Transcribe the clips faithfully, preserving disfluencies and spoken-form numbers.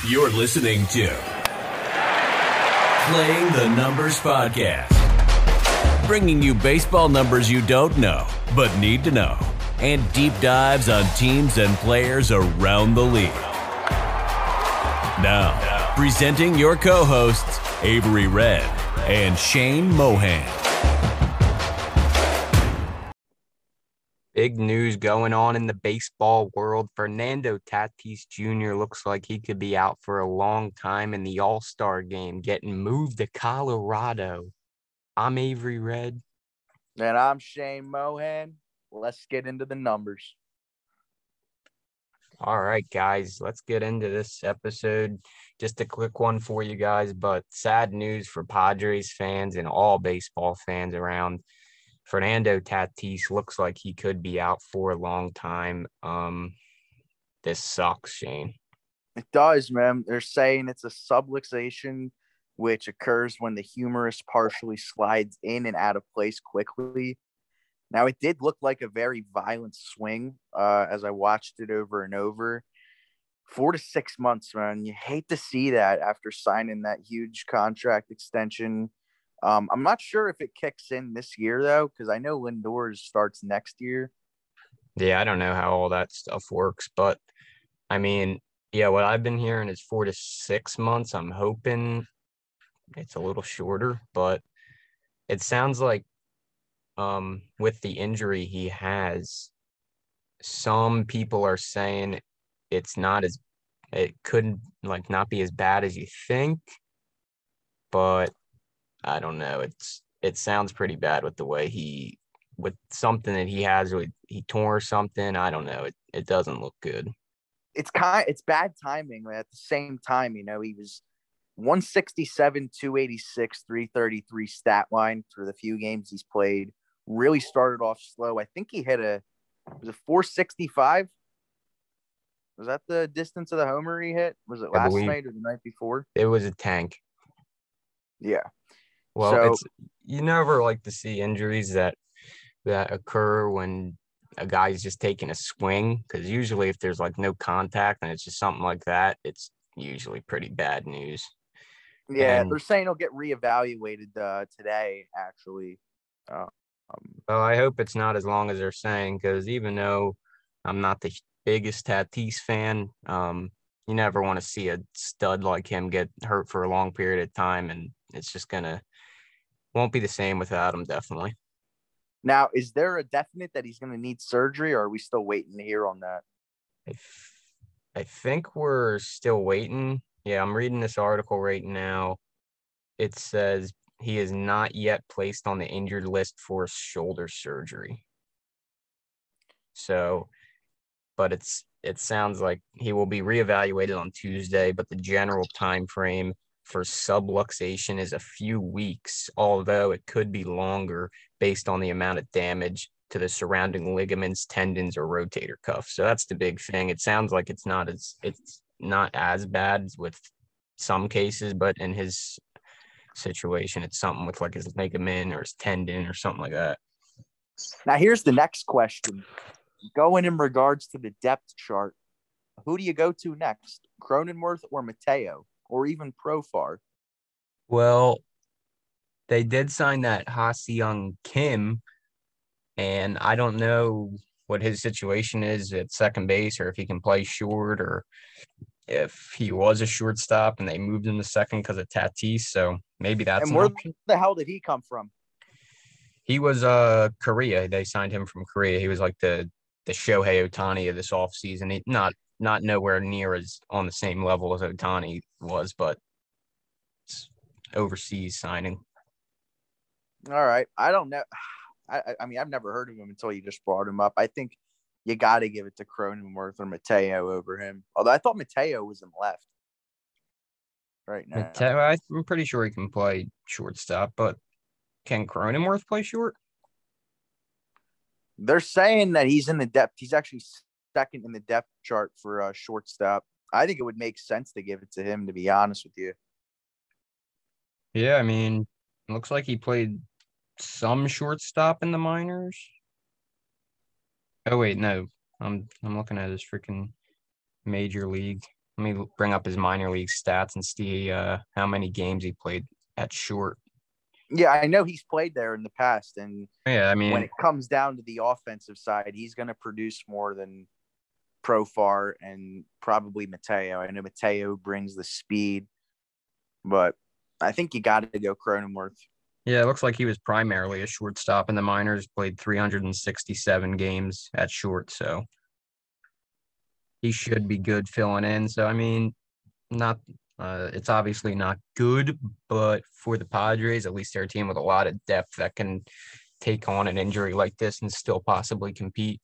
You're listening to Playing the Numbers Podcast, bringing you baseball numbers you don't know but need to know, and deep dives on teams and players around the league. Now, presenting your co-hosts, Avery Red and Shane Mohan. Big news going on in the baseball world. Fernando Tatis Junior looks like he could be out for a long time in the All-Star game, getting moved to Colorado. I'm Avery Red. And I'm Shane Mohan. Let's get into the numbers. All right, guys, let's get into this episode. Just a quick one for you guys, but sad news for Padres fans and all baseball fans around. Fernando Tatis looks like he could be out for a long time. Um, this sucks, Shane. It does, man. They're saying it's a subluxation, which occurs when the humerus partially slides in and out of place quickly. Now, it did look like a very violent swing uh, as I watched it over and over. Four to six months, man. You hate to see that after signing that huge contract extension. Um, I'm not sure if it kicks in this year, though, because I know Lindor starts next year. Yeah, I don't know how all that stuff works, but, I mean, yeah, what I've been hearing is four to six months. I'm hoping it's a little shorter, but it sounds like um, with the injury he has, some people are saying it's not as – it could, like, not be as bad as you think, but – I don't know. It's it sounds pretty bad with the way he with something that he has. With he tore something. I don't know. It it doesn't look good. It's kind. It's bad timing. At the same time, you know, he was one sixty-seven, two eighty-six, three thirty-three stat line for the few games he's played. Really started off slow. I think he hit a was it four sixty-five. Was that the distance of the homer he hit? Was it last night or the night before? It was a tank. Yeah. Well, so, it's you never like to see injuries that that occur when a guy's just taking a swing, because usually if there's like no contact and it's just something like that, it's usually pretty bad news. Yeah, and, they're saying he'll get reevaluated uh, today, actually. Uh, um, well, I hope it's not as long as they're saying, because even though I'm not the biggest Tatis fan, um, you never want to see a stud like him get hurt for a long period of time, and it's just gonna won't be the same without him, definitely. Now, is there a definite that he's going to need surgery, or are we still waiting to hear on that? I, f- I think we're still waiting. Yeah, I'm reading this article right now. It says he is not yet placed on the injured list for shoulder surgery. So, but it's it sounds like he will be reevaluated on Tuesday, but the general time frame for subluxation is a few weeks, although it could be longer based on the amount of damage to the surrounding ligaments, tendons, or rotator cuff. So that's the big thing. It sounds like it's not as it's not as bad with some cases, but in his situation, it's something with like his ligament or his tendon or something like that. Now, here's the next question. Going in regards to the depth chart, who do you go to next? Cronenworth or Mateo? Or even Profar? Well, they did sign that Ha-Seong Kim, and I don't know what his situation is at second base, or if he can play short, or if he was a shortstop and they moved him to second because of Tatis. So maybe that's and an where option. The hell did he come from? He was uh Korea. They signed him from Korea. He was like the the Shohei Ohtani of this offseason. He not not nowhere near as on the same level as Ohtani was, but it's overseas signing. All right. I don't know. I, I mean, I've never heard of him until you just brought him up. I think you got to give it to Cronenworth or Mateo over him. Although I thought Mateo was in left right now. Mateo, I'm pretty sure he can play shortstop, but can Cronenworth play short? They're saying that he's in the depth. He's actually second in the depth chart for uh, shortstop. I think it would make sense to give it to him, to be honest with you. Yeah, I mean, looks like he played some shortstop in the minors. Oh wait, no, I'm I'm looking at his freaking major league. Let me bring up his minor league stats and see uh, how many games he played at short. Yeah, I know he's played there in the past, and Yeah, I mean, when it comes down to the offensive side, he's going to produce more than Profar and probably Mateo. I know Mateo brings the speed, but I think you got to go Cronenworth. yeah, it looks like he was primarily a shortstop in the minors, played three hundred sixty-seven games at short, so he should be good filling in. So, I mean, not uh, it's obviously not good, but for the Padres, at least they're a team with a lot of depth that can take on an injury like this and still possibly compete.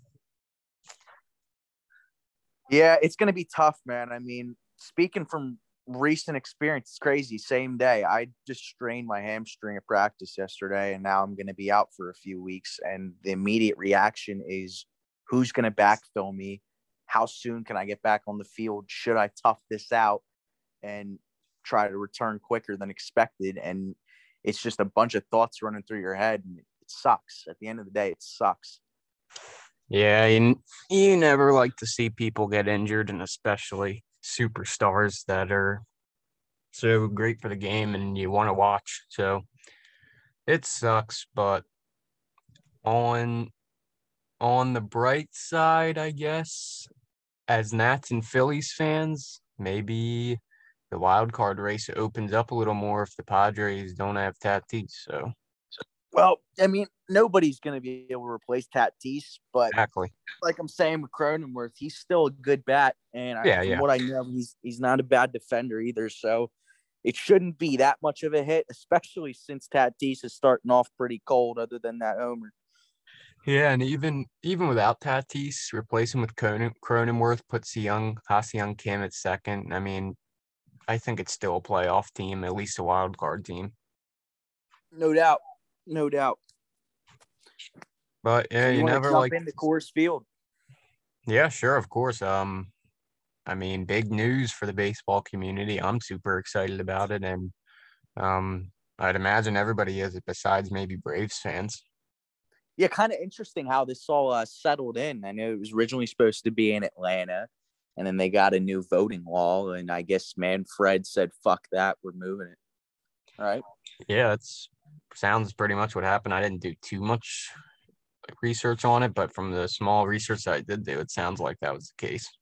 Yeah, it's going to be tough, man. I mean, speaking from recent experience, it's crazy. Same day, I just strained my hamstring at practice yesterday, and now I'm going to be out for a few weeks. And the immediate reaction is, who's going to backfill me? How soon can I get back on the field? Should I tough this out and try to return quicker than expected? And it's just a bunch of thoughts running through your head, and it sucks. At the end of the day, it sucks. Yeah, you, you never like to see people get injured, and especially superstars that are so great for the game and you want to watch. So it sucks, but on on the bright side, I guess, as Nats and Phillies fans, maybe the wild card race opens up a little more if the Padres don't have Tatis. So, well, I mean, nobody's going to be able to replace Tatis, but exactly, like I'm saying with Cronenworth, he's still a good bat, and I, yeah, from yeah, what I know, he's he's not a bad defender either. So it shouldn't be that much of a hit, especially since Tatis is starting off pretty cold. Other than that homer. yeah, and even even without Tatis, replacing with Cronin, Cronenworth puts Young Ha-Seong Kim at second. I mean, I think it's still a playoff team, at least a wild card team. No doubt, no doubt. But yeah, You, you want to never jump like. into Coors Field? Yeah, sure, of course. Um, I mean, big news for the baseball community. I'm super excited about it, and um, I'd imagine everybody is, besides maybe Braves fans. Yeah, kind of interesting how this all uh, settled in. I know it was originally supposed to be in Atlanta, and then they got a new voting law, and I guess Manfred said, "Fuck that, we're moving it." All right. Yeah, that's sounds pretty much what happened. I didn't do too much research on it, but from the small research that I did do, it sounds like that was the case.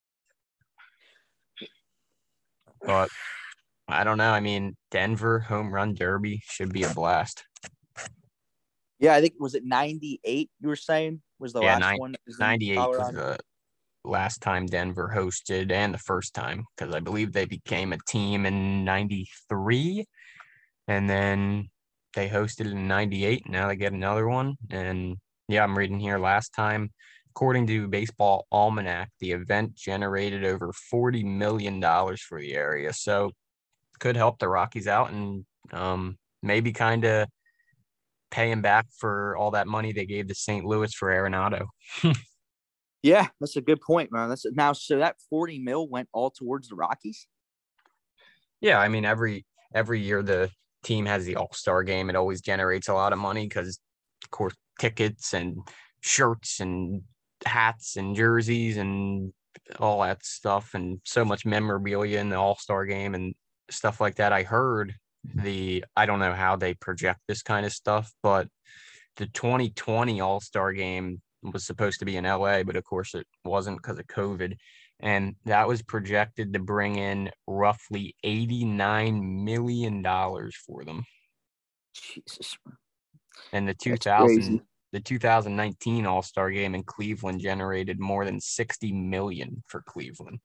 But I don't know. I mean, Denver home run derby should be a blast. Yeah, I think was it ninety-eight you were saying was the Yeah, last nine, one? Was ninety-eight was the last time Denver hosted, and the first time, because I believe they became a team in ninety-three, and then they hosted in ninety-eight. Now they get another one. And yeah, I'm reading here last time, according to Baseball Almanac, the event generated over forty million dollars for the area. So could help the Rockies out and um, maybe kind of paying back for all that money they gave to Saint Louis for Arenado. Yeah, that's a good point, man. That's now so that forty mil went all towards the Rockies. Yeah, I mean every every year the team has the All-Star game. It always generates a lot of money because, of course, tickets and shirts and hats and jerseys and all that stuff, and so much memorabilia in the All-Star game and stuff like that. I heard the I don't know how they project this kind of stuff, but the twenty twenty All-Star game was supposed to be in L A, but of course it wasn't because of COVID. And that was projected to bring in roughly eighty-nine million dollars for them. Jesus. And the two thousand, the two thousand nineteen All-Star game in Cleveland generated more than sixty million dollars for Cleveland.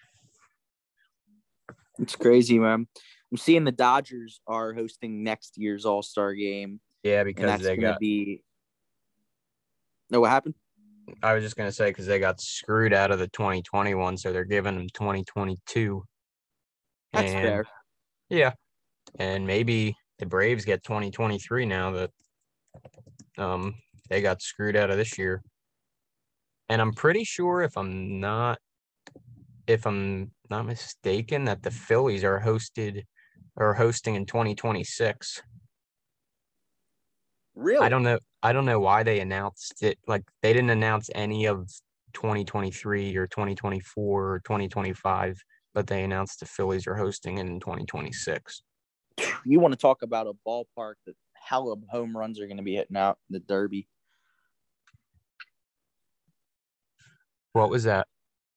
It's crazy, man. I'm seeing the Dodgers are hosting next year's All-Star game. Yeah, because and that's they gonna got be. No, what happened? I was just gonna say because they got screwed out of the twenty twenty-one, so they're giving them twenty twenty-two. That's and, fair. Yeah, and maybe the Braves get twenty twenty-three now that um they got screwed out of this year. And I'm pretty sure, if I'm not if I'm not mistaken, that the Phillies are hosted or hosting in twenty twenty-six. Really? I don't know. I don't know why they announced it. Like, they didn't announce any of twenty twenty-three or twenty twenty-four or twenty twenty-five, but they announced the Phillies are hosting it in twenty twenty-six. You want to talk about a ballpark that hell of home runs are going to be hitting out in the Derby. What was that?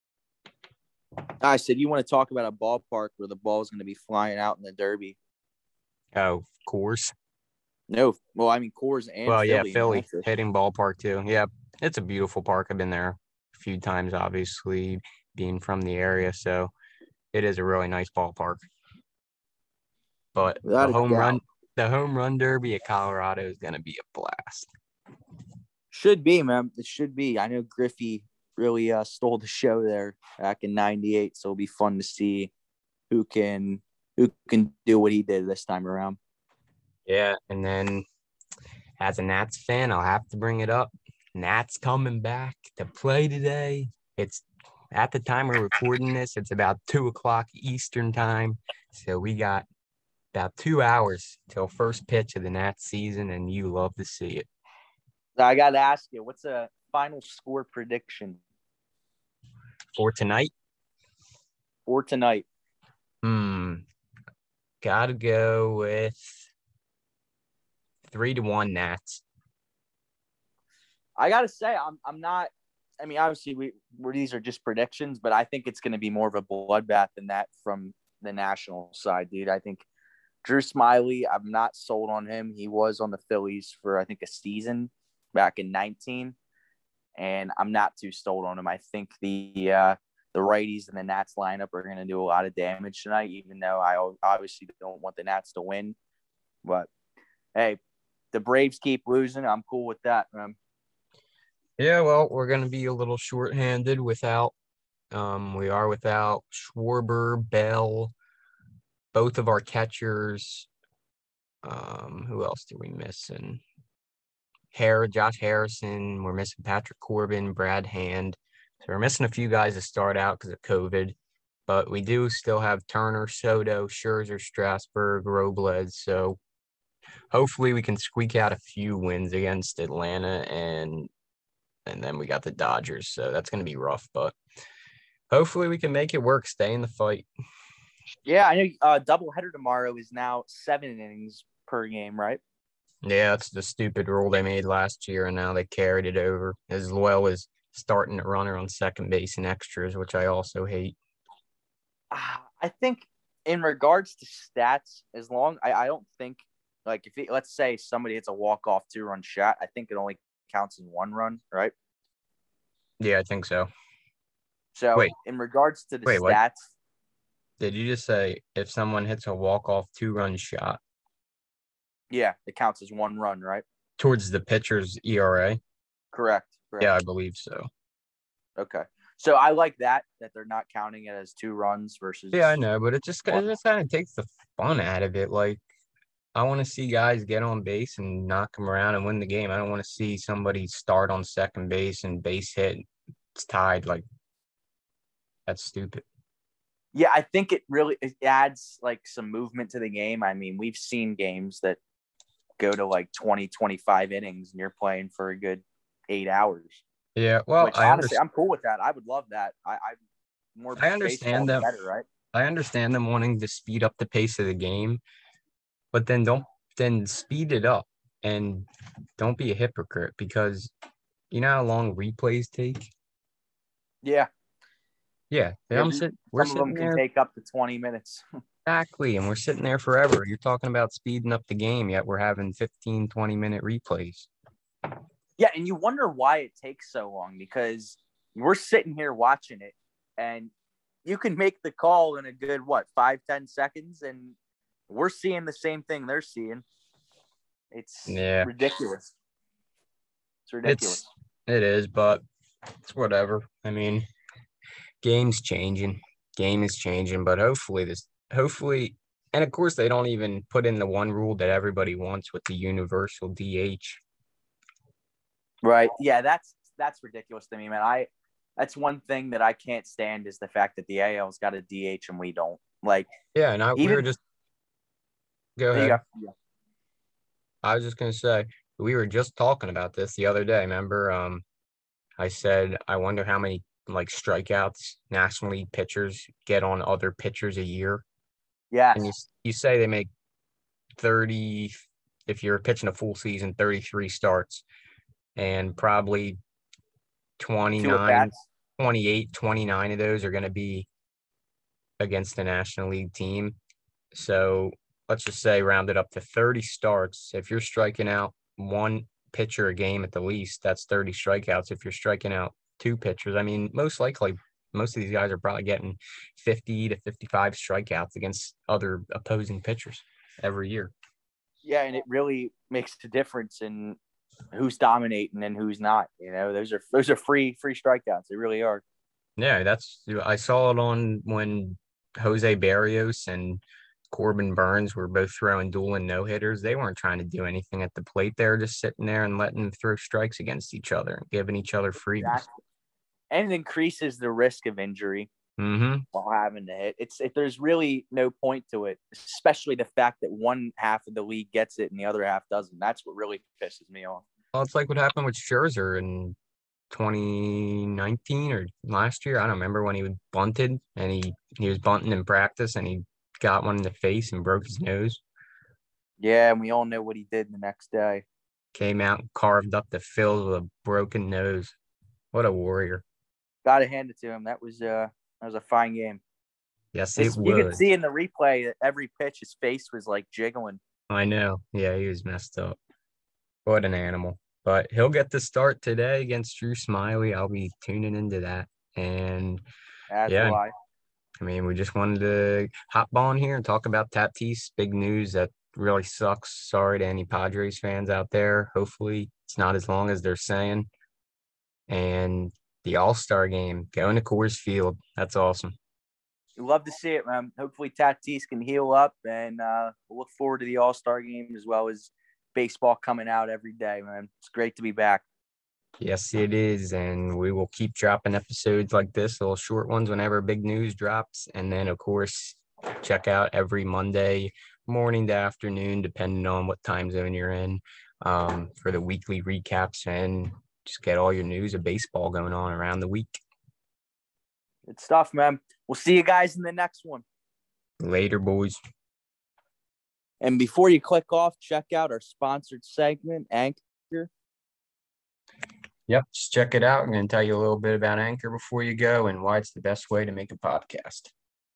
I said, you want to talk about a ballpark where the ball is going to be flying out in the Derby. Oh, Coors. No, well, I mean, Coors and well, Philly. yeah, Philly Manchester. hitting ballpark too. Yeah, it's a beautiful park. I've been there a few times, obviously, being from the area. So it is a really nice ballpark. But Without the a home doubt. run, the home run derby at Colorado is going to be a blast. Should be, man. It should be. I know Griffey really uh, stole the show there back in ninety-eight, so it'll be fun to see who can who can do what he did this time around. Yeah, and then as a Nats fan, I'll have to bring it up. Nats coming back to play today. It's at the time we're recording this, it's about two o'clock Eastern time. So we got about two hours till first pitch of the Nats season, and you love to see it. I got to ask you, what's a final score prediction For tonight? for tonight? Hmm. Gotta go with three to one Nats. I got to say, I'm I'm not – I mean, obviously, we we're, these are just predictions, but I think it's going to be more of a bloodbath than that from the national side, dude. I think Drew Smiley, I'm not sold on him. He was on the Phillies for, I think, a season back in nineteen, and I'm not too sold on him. I think the uh, the righties in the Nats lineup are going to do a lot of damage tonight, even though I obviously don't want the Nats to win. But, hey, the Braves keep losing. I'm cool with that, man. Yeah, well, we're going to be a little shorthanded without um, – we are without Schwarber, Bell, both of our catchers. Um, who else do we miss? And Harris, Josh Harrison. We're missing Patrick Corbin, Brad Hand. So we're missing a few guys to start out because of COVID. But we do still have Turner, Soto, Scherzer, Strasburg, Robles. So hopefully we can squeak out a few wins against Atlanta, and and then we got the Dodgers. So that's going to be rough. But hopefully we can make it work, stay in the fight. Yeah, I know uh, doubleheader tomorrow is now seven innings per game, right? Yeah, that's the stupid rule they made last year, and now they carried it over, as well as starting a runner on second base in extras, which I also hate. Uh, I think in regards to stats, as long I, I don't think like if it, let's say somebody hits a walk off two run shot, I think it only counts as one run, right? Yeah, I think so. So wait, in regards to the wait, stats, what? Did you just say if someone hits a walk off two run shot? Yeah, it counts as one run, right? Towards the pitcher's E R A? Correct. correct. Yeah, I believe so. Okay. So I like that, that they're not counting it as two runs versus. Yeah, I know, but it just, it just kind of takes the fun out of it. Like, I want to see guys get on base and knock them around and win the game. I don't want to see somebody start on second base and base hit. It's tied. Like, that's stupid. Yeah, I think it really it adds like some movement to the game. I mean, we've seen games that go to like twenty, twenty-five innings and you're playing for a good eight hours. Yeah, well, Which, I honestly, understand. I'm cool with that. I would love that. I, I more I understand baseball, them. better, right? I understand them wanting to speed up the pace of the game, but then don't then speed it up and don't be a hypocrite, because you know how long replays take? Yeah. Yeah. I'm sit, we're Some of them sitting can there. take up to twenty minutes. Exactly. And we're sitting there forever. You're talking about speeding up the game, yet we're having fifteen, twenty minute replays. Yeah, and you wonder why it takes so long, because we're sitting here watching it and you can make the call in a good, what, five, ten seconds, and we're seeing the same thing they're seeing. It's Yeah. ridiculous. It's ridiculous. It's, it is, but it's whatever. I mean, game's changing. Game is changing, but hopefully this, hopefully, and of course they don't even put in the one rule that everybody wants with the universal D H. Right. Yeah, that's that's ridiculous to me, man. I that's one thing that I can't stand is the fact that the A L's got a D H and we don't. Like, yeah, and I even, we were just go ahead. Go. Yeah. I was just gonna say we were just talking about this the other day. Remember, um, I said, I wonder how many like strikeouts National League pitchers get on other pitchers a year. Yes. And you you say they make thirty, if you're pitching a full season, thirty-three starts, and probably twenty-nine, twenty-eight, twenty-nine of those are going to be against the National League team. So let's just say round it up to thirty starts. If you're striking out one pitcher a game at the least, that's thirty strikeouts. If you're striking out two pitchers, I mean, most likely, most of these guys are probably getting fifty to fifty-five strikeouts against other opposing pitchers every year. Yeah, and it really makes a difference in who's dominating and who's not. You know, those are those are free free strikeouts. They really are. Yeah, that's I saw it on when Jose Barrios and Corbin Burns were both throwing dual and no hitters. They weren't trying to do anything at the plate. They were just sitting there and letting them throw strikes against each other and giving each other freebies. Exactly. And it increases the risk of injury mm-hmm. while having to hit. It's if there's really no point to it, especially the fact that one half of the league gets it and the other half doesn't. That's what really pisses me off. Well, it's like what happened with Scherzer in twenty nineteen or last year. I don't remember when he bunted and he, he was bunting in practice and he got one in the face and broke his nose. Yeah, and we all know what he did the next day. Came out and carved up the field with a broken nose. What a warrior. Got to hand it to him. That was uh that was a fine game. Yes, It's, it was. You could see in the replay that every pitch his face was like jiggling. I know. Yeah, he was messed up. What an animal. But he'll get the start today against Drew Smyly. I'll be tuning into that. And That's yeah, why. I mean, we just wanted to hop on here and talk about Tatis. Big news that really sucks. Sorry to any Padres fans out there. Hopefully it's not as long as they're saying. And the All-Star game going to Coors Field. That's awesome. We love to see it, man. Hopefully Tatis can heal up, and uh, we'll look forward to the All-Star game as well as baseball coming out every day, man. It's great to be back. Yes, it is. And we will keep dropping episodes like this, little short ones whenever big news drops. And then, of course, check out every Monday morning to afternoon, depending on what time zone you're in, um, for the weekly recaps and just get all your news of baseball going on around the week. Good stuff, man. We'll see you guys in the next one. Later, boys. And before you click off, check out our sponsored segment, Anchor. Yep, just check it out. I'm going to tell you a little bit about Anchor before you go and why it's the best way to make a podcast.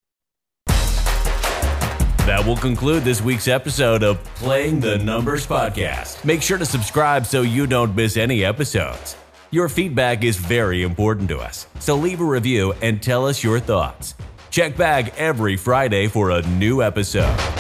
That will conclude this week's episode of Playing the Numbers Podcast. Make sure to subscribe so you don't miss any episodes. Your feedback is very important to us, so leave a review and tell us your thoughts. Check back every Friday for a new episode.